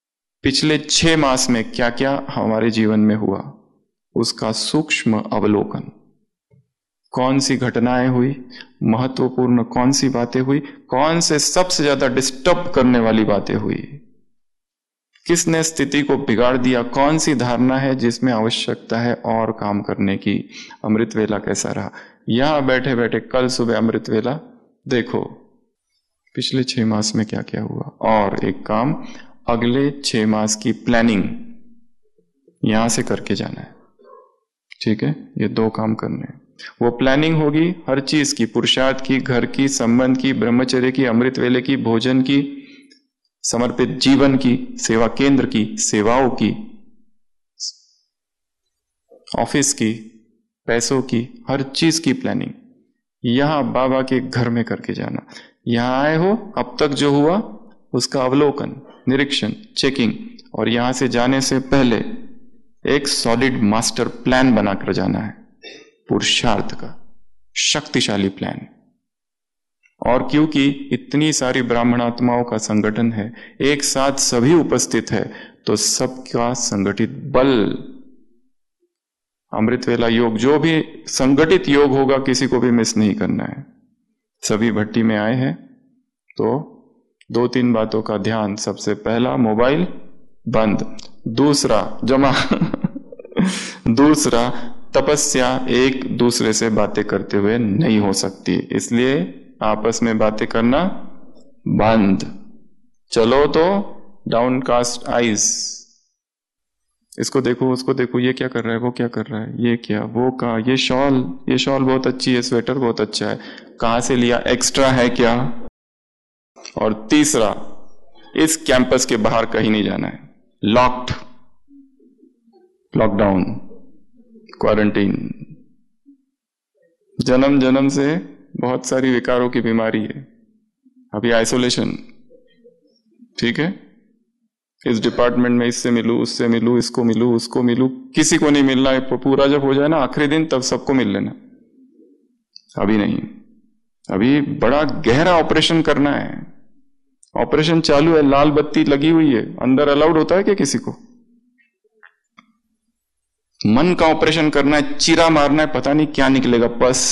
पिछले छह मास में क्या क्या हमारे जीवन में हुआ, उसका सूक्ष्म अवलोकन। कौन सी घटनाएं हुई, महत्वपूर्ण कौन सी बातें हुई, कौन से सबसे ज्यादा डिस्टर्ब करने वाली बातें हुई, किसने स्थिति को बिगाड़ दिया, कौन सी धारणा है जिसमें आवश्यकता है और काम करने की। अमृत वेला कैसा रहा। यहां बैठे बैठे कल सुबह अमृत वेला देखो, पिछले छह मास में क्या क्या हुआ, और एक काम अगले छह मास की प्लानिंग यहां से करके जाना है। ठीक है, ये दो काम करने हैं। वो प्लानिंग होगी हर चीज की, पुरुषार्थ की, घर की, संबंध की, ब्रह्मचर्य की, अमृत वेले की, भोजन की, समर्पित जीवन की, सेवा केंद्र की, सेवाओं की, ऑफिस की, पैसों की, हर चीज की प्लानिंग यहां बाबा के घर में करके जाना। यहां आए हो, अब तक जो हुआ उसका अवलोकन, निरीक्षण, चेकिंग, और यहां से जाने से पहले एक सॉलिड मास्टर प्लान बनाकर जाना है, पुरुषार्थ का शक्तिशाली प्लान। और क्योंकि इतनी सारी ब्राह्मणात्माओं का संगठन है, एक साथ सभी उपस्थित है, तो सबका संगठित बल, अमृत वेला योग, जो भी संगठित योग होगा किसी को भी मिस नहीं करना है। सभी भट्टी में आए हैं तो दो तीन बातों का ध्यान। सबसे पहला, मोबाइल बंद। दूसरा, जमा दूसरा, तपस्या एक दूसरे से बातें करते हुए नहीं हो सकती, इसलिए आपस में बातें करना बंद। चलो तो डाउन कास्ट आइज, इसको देखो, उसको देखो, ये क्या कर रहा है, वो क्या कर रहा है, ये क्या, वो कहा, ये शॉल, ये शॉल बहुत अच्छी है, स्वेटर बहुत अच्छा है, कहां से लिया, एक्स्ट्रा है क्या। और तीसरा, इस कैंपस के बाहर कहीं नहीं जाना है, लॉक्ड, लॉकडाउन, क्वारंटीन। जन्म जन्म से बहुत सारी विकारों की बीमारी है, अभी आइसोलेशन। ठीक है, इस डिपार्टमेंट में इससे मिलूं, उससे मिलूं, इसको मिलूं, उसको मिलूं, किसी को नहीं मिलना है। पूरा जब हो जाए ना आखिरी दिन, तब सबको मिल लेना। अभी नहीं, अभी बड़ा गहरा ऑपरेशन करना है। ऑपरेशन चालू है, लाल बत्ती लगी हुई है, अंदर अलाउड होता है क्या किसी को? मन का ऑपरेशन करना है, चीरा मारना है, पता नहीं क्या निकलेगा, पस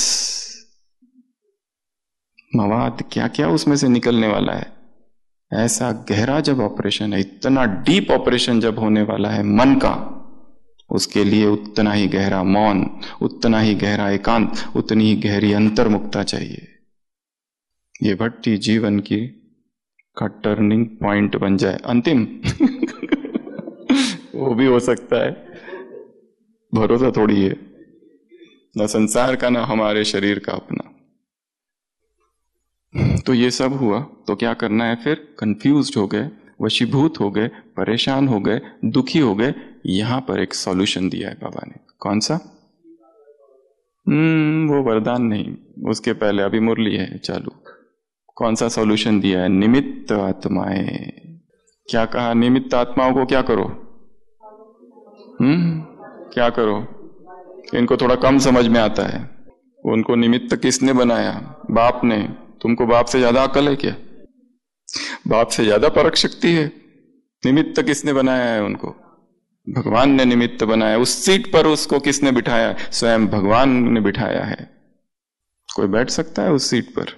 मवाद क्या क्या उसमें से निकलने वाला है। ऐसा गहरा जब ऑपरेशन है, इतना डीप ऑपरेशन जब होने वाला है मन का, उसके लिए उतना ही गहरा मौन, उतना ही गहरा एकांत, उतनी ही गहरी अंतर्मुक्ता चाहिए। ये भट्टी जीवन की का टर्निंग पॉइंट बन जाए, अंतिम वो भी हो सकता है, भरोसा थोड़ी है, ना संसार का ना हमारे शरीर का अपना। तो ये सब हुआ तो क्या करना है फिर? कंफ्यूज्ड हो गए, वशीभूत हो गए, परेशान हो गए, दुखी हो गए। यहां पर एक सॉल्यूशन दिया है बाबा ने। कौन सा? हम्म वो वरदान नहीं, उसके पहले अभी मुरली है चालू। कौन सा सॉल्यूशन दिया है? निमित्त आत्माएं। क्या कहा? निमित्त आत्माओं को क्या करो? हम्म क्या करो? इनको थोड़ा कम समझ में आता है। उनको निमित्त किसने बनाया? बाप ने। तुमको बाप से ज्यादा अकल है क्या? बाप से ज्यादा परख शक्ति है? निमित्त किसने बनाया है उनको? भगवान ने निमित्त बनाया। उस सीट पर उसको किसने बिठाया? स्वयं भगवान ने बिठाया है। कोई बैठ सकता है उस सीट पर?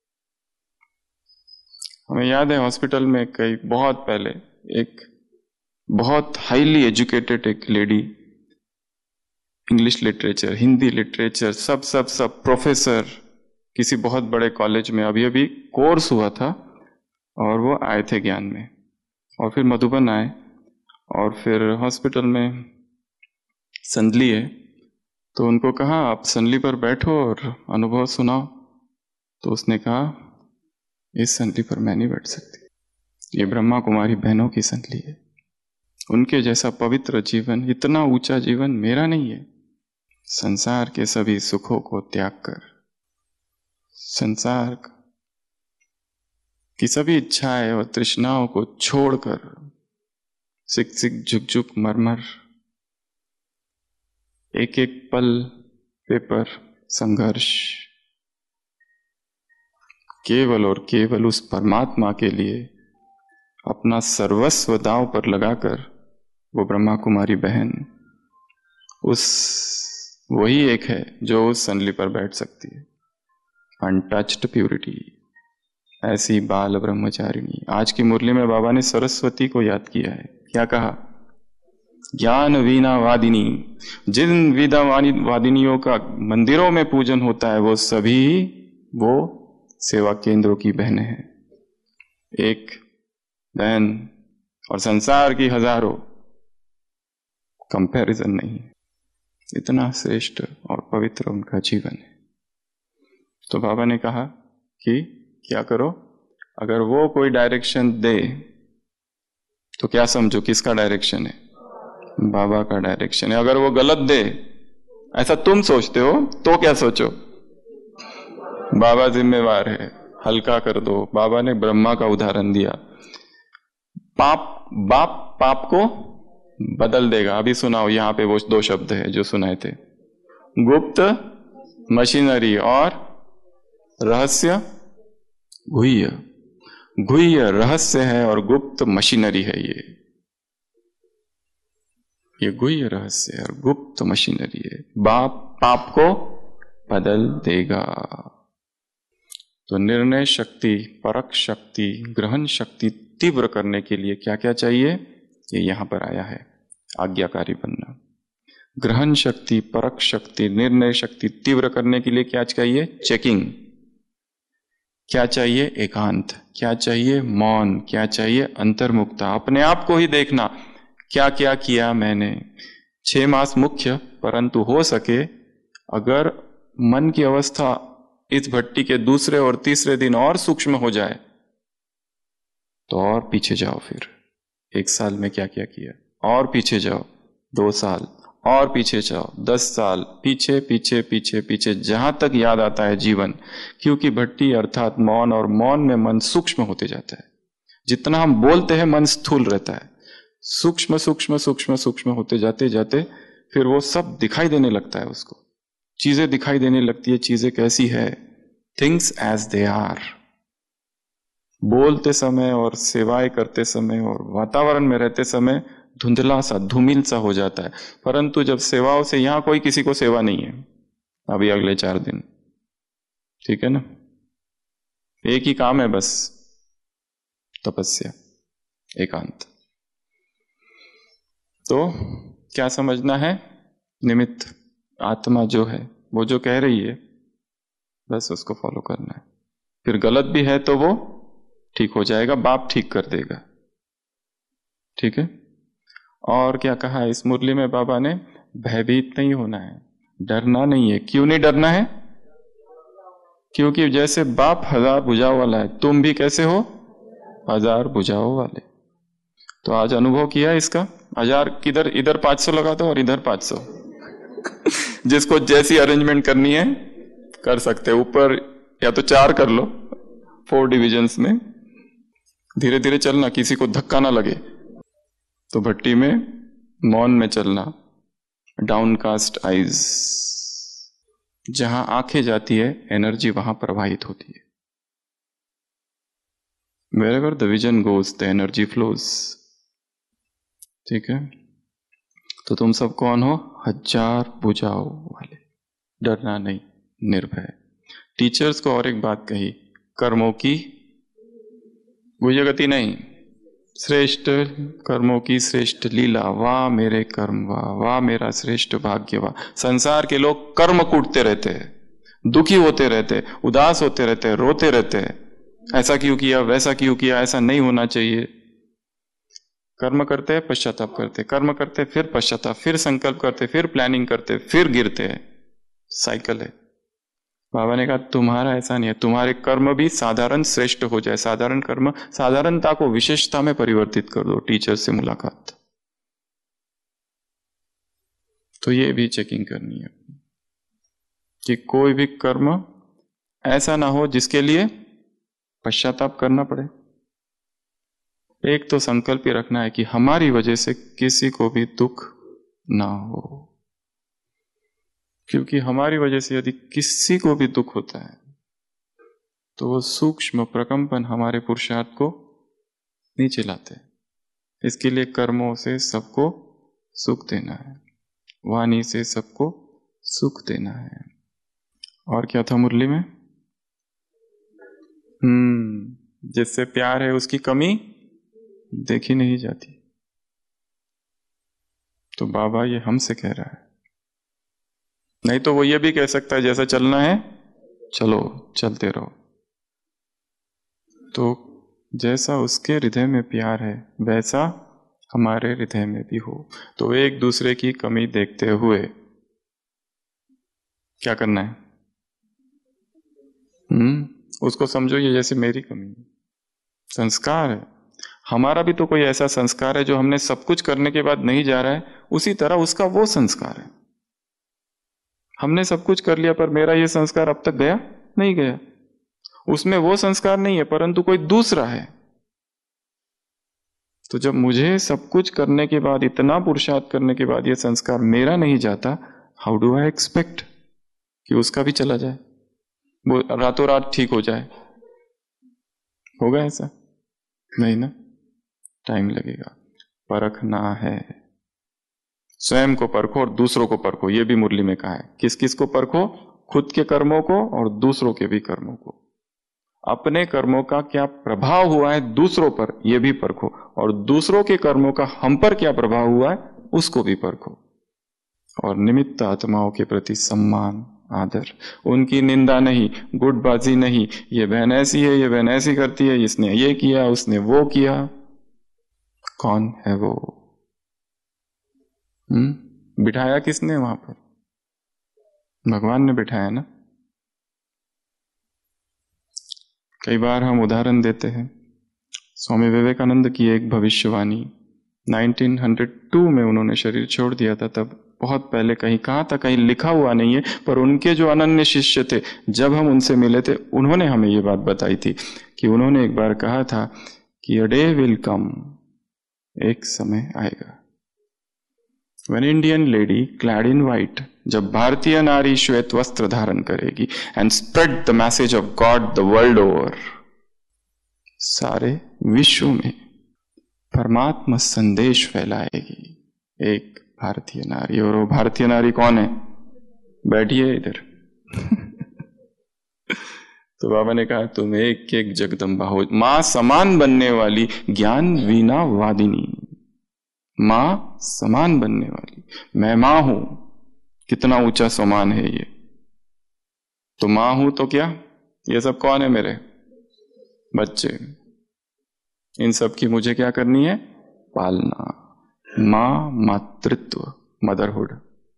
हमें याद है हॉस्पिटल में कई बहुत पहले एक बहुत हाईली एजुकेटेड एक lady, English literature, Hindi literature, सब सब सब प्रोफेसर, किसी बहुत बड़े कॉलेज में अभी अभी कोर्स हुआ था, और वो आए थे ज्ञान में, और फिर मधुबन आए, और फिर हॉस्पिटल में संदली है, तो उनको कहा आप संदली पर बैठो और अनुभव सुनाओ। तो उसने कहा इस संदली पर मैं नहीं बैठ सकती, ये ब्रह्मा कुमारी बहनों की संदली है, उनके जैसा पवित्र जीवन, इतना ऊंचा जीवन मेरा नहीं है। संसार के सभी सुखों को त्याग कर, संसार की सभी इच्छाएं और तृष्णाओं को छोड़कर, सिक सिक झुक झुक मरमर, एक एक पल पेपर संघर्ष, केवल और केवल उस परमात्मा के लिए अपना सर्वस्व दांव पर लगाकर वो ब्रह्मा कुमारी बहन उस वही एक है जो उस संदली पर बैठ सकती है। अनटच्ड प्यूरिटी, ऐसी बाल ब्रह्मचारिणी। आज की मुरली में बाबा ने सरस्वती को याद किया है। क्या कहा? ज्ञान वीणा वादिनी। जिन वीणा वादिनियों का मंदिरों में पूजन होता है वो सभी वो सेवा केंद्रों की बहनें हैं। एक बहन और संसार की हजारों, कंपैरिजन नहीं। इतना श्रेष्ठ और पवित्र उनका जीवन है। तो बाबा ने कहा कि क्या करो, अगर वो कोई डायरेक्शन दे तो क्या समझो किसका डायरेक्शन है? बाबा का डायरेक्शन है। अगर वो गलत दे, ऐसा तुम सोचते हो, तो क्या सोचो? बाबा जिम्मेवार है, हल्का कर दो। बाबा ने ब्रह्मा का उदाहरण दिया। पाप बाप पाप को बदल देगा। अभी सुनाओ, यहां पे वो दो शब्द है जो सुनाए थे, गुप्त मशीनरी और रहस्य गुह्य। गुह्य रहस्य है और गुप्त मशीनरी है। ये ये गुह्य रहस्य और गुप्त मशीनरी है। बाप पाप को बदल देगा। तो निर्णय शक्ति, परख शक्ति, ग्रहण शक्ति तीव्र करने के लिए क्या क्या चाहिए, ये यहां पर आया है। आज्ञाकारी बनना। ग्रहण शक्ति, परख शक्ति, निर्णय शक्ति तीव्र करने के लिए क्या चाहिए? चेकिंग। क्या चाहिए? एकांत। क्या चाहिए? मौन। क्या चाहिए? अंतर्मुखता। अपने आप को ही देखना, क्या क्या किया मैंने। छह मास मुख्य, परंतु हो सके अगर मन की अवस्था इस भट्टी के दूसरे और तीसरे दिन और सूक्ष्म हो जाए तो और पीछे जाओ। फिर एक साल में क्या क्या किया, और पीछे जाओ। दो साल और पीछे जाओ। दस साल पीछे पीछे पीछे पीछे, जहां तक याद आता है जीवन। क्योंकि भट्टी अर्थात मौन, और मौन में मन सूक्ष्म होते जाता है। जितना हम बोलते हैं मन स्थूल रहता है। सूक्ष्म सूक्ष्म सूक्ष्म सूक्ष्म होते जाते जाते फिर वो सब दिखाई देने लगता है। उसको चीजें दिखाई देने लगती है। चीजें कैसी है? Things as they are. बोलते समय और सेवाएं करते समय और वातावरण में रहते समय धुंधला सा, धूमिल सा हो जाता है। परंतु जब सेवाओं से, यहां कोई किसी को सेवा नहीं है अभी अगले चार दिन, ठीक है ना? एक ही काम है बस, तपस्या, एकांत। तो क्या समझना है? निमित्त आत्मा जो है वो जो कह रही है बस उसको फॉलो करना है। फिर गलत भी है तो वो ठीक हो जाएगा, बाप ठीक कर देगा। ठीक है? और क्या कहा है इस मुरली में बाबा ने? भयभीत नहीं होना है, डरना नहीं है। क्यों नहीं डरना है? क्योंकि जैसे बाप हजार भुजाओं वाला है, तुम भी कैसे हो? हजार भुजाओं वाले। तो आज अनुभव किया इसका। हजार किधर, इधर पांच सौ लगा दो और इधर पांच सौ। जिसको जैसी अरेंजमेंट करनी है कर सकते हो। ऊपर या तो चार कर लो, फोर डिविजन्स में। धीरे धीरे चलना, किसी को धक्का ना लगे। तो भट्टी में मौन में चलना, डाउनकास्ट आईज। जहां आंखें जाती है एनर्जी वहां प्रवाहित होती है। wherever the vision goes the energy flows। ठीक है? तो तुम सब कौन हो? हजार भुजाओं वाले। डरना नहीं, निर्भय। टीचर्स को और एक बात कही, कर्मों की गुह्य गति नहीं, श्रेष्ठ कर्मों की श्रेष्ठ लीला। वाह मेरे कर्म, वाह वाह मेरा श्रेष्ठ भाग्य, वाह। संसार के लोग कर्म कूटते रहते हैं, दुखी होते रहते हैं, उदास होते रहते हैं, रोते रहते हैं। ऐसा क्यों किया, वैसा क्यों किया, ऐसा नहीं होना चाहिए। कर्म करते हैं, पश्चाताप करते, कर्म करते फिर पश्चाताप, फिर संकल्प करते, फिर प्लानिंग करते, फिर गिरते हैं। साइकिल है। बाबा ने कहा तुम्हारा ऐसा नहीं है। तुम्हारे कर्म भी साधारण श्रेष्ठ हो जाए। साधारण कर्म, साधारणता को विशेषता में परिवर्तित कर दो। टीचर से मुलाकात, तो ये भी चेकिंग करनी है कि कोई भी कर्म ऐसा ना हो जिसके लिए पश्चाताप करना पड़े। एक तो संकल्प ही रखना है कि हमारी वजह से किसी को भी दुख ना हो। क्योंकि हमारी वजह से यदि किसी को भी दुख होता है तो वो सूक्ष्म प्रकंपन हमारे पुरुषार्थ को नहीं चिल्लाते। इसके लिए कर्मों से सबको सुख देना है, वाणी से सबको सुख देना है। और क्या था मुरली में? हम्म जिससे प्यार है उसकी कमी देखी नहीं जाती। तो बाबा ये हमसे कह रहा है। नहीं तो वो ये भी कह सकता है जैसा चलना है चलो, चलते रहो। तो जैसा उसके हृदय में प्यार है वैसा हमारे हृदय में भी हो। तो एक दूसरे की कमी देखते हुए क्या करना है? हम्म उसको समझो ये जैसे मेरी कमी है। संस्कार है हमारा भी, तो कोई ऐसा संस्कार है जो हमने सब कुछ करने के बाद नहीं जा रहा है, उसी तरह उसका वो संस्कार है। हमने सब कुछ कर लिया पर मेरा ये संस्कार अब तक गया नहीं गया। उसमें वो संस्कार नहीं है परंतु कोई दूसरा है। तो जब मुझे सब कुछ करने के बाद, इतना पुरुषार्थ करने के बाद ये संस्कार मेरा नहीं जाता, हाउ डू आई एक्सपेक्ट कि उसका भी चला जाए, वो रातों रात ठीक हो जाए? होगा ऐसा? नहीं ना, टाइम लगेगा। परखना है, स्वयं को परखो और दूसरों को परखो। ये भी मुरली में कहा है। किस किस को परखो? खुद के कर्मों को और दूसरों के भी कर्मों को। अपने कर्मों का क्या प्रभाव हुआ है दूसरों पर, यह भी परखो, और दूसरों के कर्मों का हम पर क्या प्रभाव हुआ है उसको भी परखो। और निमित्त आत्माओं के प्रति सम्मान, आदर, उनकी निंदा नहीं, गुटबाजी नहीं, ये बहन ऐसी है, ये बहन ऐसी करती है, इसने ये किया, उसने वो किया। कौन है वो? हम्म बिठाया किसने वहां पर? भगवान ने बिठाया ना। कई बार हम उदाहरण देते हैं। स्वामी विवेकानंद की एक भविष्यवाणी, उन्नीस सौ दो में उन्होंने शरीर छोड़ दिया था, तब बहुत पहले कहीं कहा था, कहीं लिखा हुआ नहीं है, पर उनके जो अनन्य शिष्य थे, जब हम उनसे मिले थे, उन्होंने हमें ये बात बताई थी कि उन्होंने एक बार कहा था कि अ डे विल कम, एक समय आएगा, when Indian lady clad in white, जब भारतीय नारी श्वेत वस्त्र धारण करेगी, and spread the message of God the world over, सारे विश्व में परमात्मा संदेश फैलाएगी एक भारतीय नारी। और वो भारतीय नारी कौन है? बैठिए इधर। तो बाबा ने कहा तुम एक एक जगदम्बा हो, मां समान बनने वाली, ज्ञान वीणा वादिनी, मां समान बनने वाली। मैं मां हूं, कितना ऊंचा सम्मान है ये। तो मां हूं तो क्या, ये सब कौन है? मेरे बच्चे। इन सब की मुझे क्या करनी है? पालना। मां मातृत्व, मदरहुड।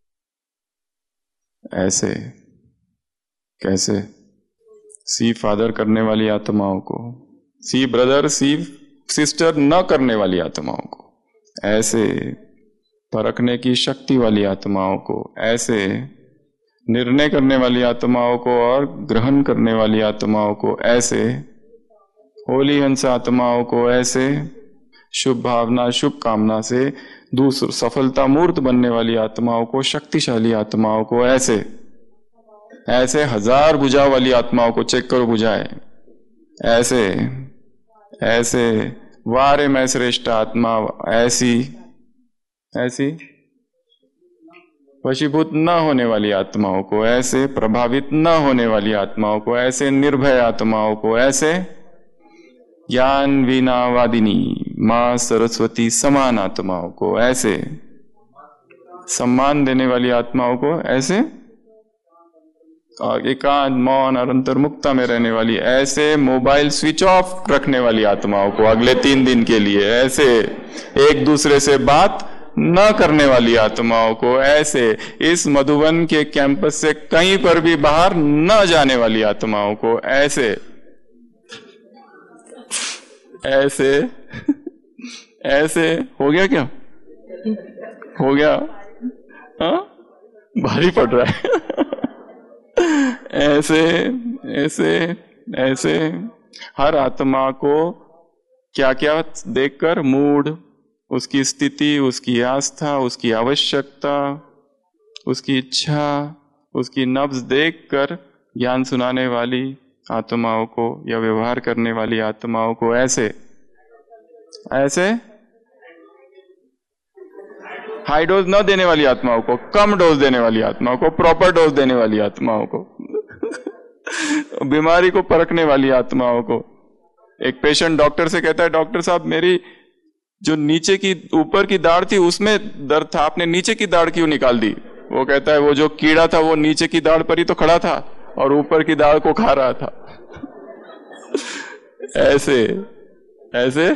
ऐसे कैसे? सी फादर करने वाली आत्माओं को, सी ब्रदर, सी सिस्टर न करने वाली आत्माओं को, ऐसे परखने की शक्ति वाली आत्माओं को, ऐसे निर्णय करने वाली आत्माओं को और ग्रहण करने वाली आत्माओं को, ऐसे होली हंस आत्माओं को, ऐसे शुभ भावना शुभ कामना से दूसर सफलता मूर्त बनने वाली आत्माओं को, शक्तिशाली आत्माओं को, ऐसे ऐसे हजार भुजा वाली आत्माओं को, चेक करो भुजाएं, ऐसे ऐसे वारे मैं श्रेष्ठ आत्मा, ऐसी ऐसी वशीभूत न होने वाली आत्माओं को, ऐसे प्रभावित न होने वाली आत्माओं को, ऐसे निर्भय आत्माओं को, ऐसे ज्ञान वीणा वादिनी मां सरस्वती समान आत्माओं को, ऐसे सम्मान देने वाली आत्माओं को, ऐसे एकांत मौन और अंतर्मुक्ता में रहने वाली, ऐसे मोबाइल स्विच ऑफ रखने वाली आत्माओं को अगले तीन दिन के लिए, ऐसे एक दूसरे से बात न करने वाली आत्माओं को, ऐसे इस मधुबन के कैंपस से कहीं पर भी बाहर न जाने वाली आत्माओं को, ऐसे ऐसे ऐसे हो गया क्या? हो गया? हाँ, भारी पड़ रहा है। ऐसे ऐसे ऐसे हर आत्मा को क्या क्या देखकर, मूड, उसकी स्थिति, उसकी आस्था, उसकी आवश्यकता, उसकी इच्छा, उसकी नब्ज देखकर ज्ञान सुनाने वाली आत्माओं को या व्यवहार करने वाली आत्माओं को, ऐसे ऐसे हाई डोज न देने वाली आत्माओं को, कम डोज देने वाली आत्माओं को, प्रॉपर डोज देने वाली आत्माओं को, बीमारी को परखने वाली आत्माओं को। एक पेशेंट डॉक्टर से कहता है, डॉक्टर साहब मेरी जो नीचे की ऊपर की दाढ़ थी उसमें दर्द था, आपने नीचे की दाढ़ क्यों निकाल दी? वो कहता है वो जो कीड़ा था वो नीचे की दाढ़ पर ही तो खड़ा था और ऊपर की दाढ़ को खा रहा था। ऐसे ऐसे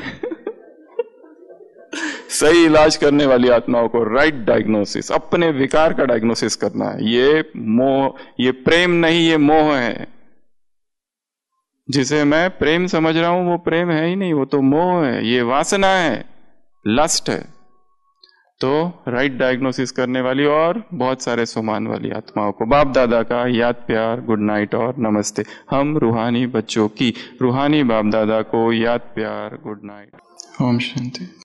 सही इलाज करने वाली आत्माओं को राइट डायग्नोसिस, अपने विकार का डायग्नोसिस करना है। ये मोह, ये प्रेम नहीं, ये मोह है। जिसे मैं प्रेम समझ रहा हूं वो प्रेम है ही नहीं, वो तो मोह है, ये वासना है, लस्ट है। तो राइट डायग्नोसिस करने वाली और बहुत सारे सुमान वाली आत्माओं को बाप दादा का याद, प्यार, गुड नाइट और नमस्ते। हम रूहानी बच्चों की रूहानी बाप दादा को याद, प्यार, गुड नाइट। ओम शांति।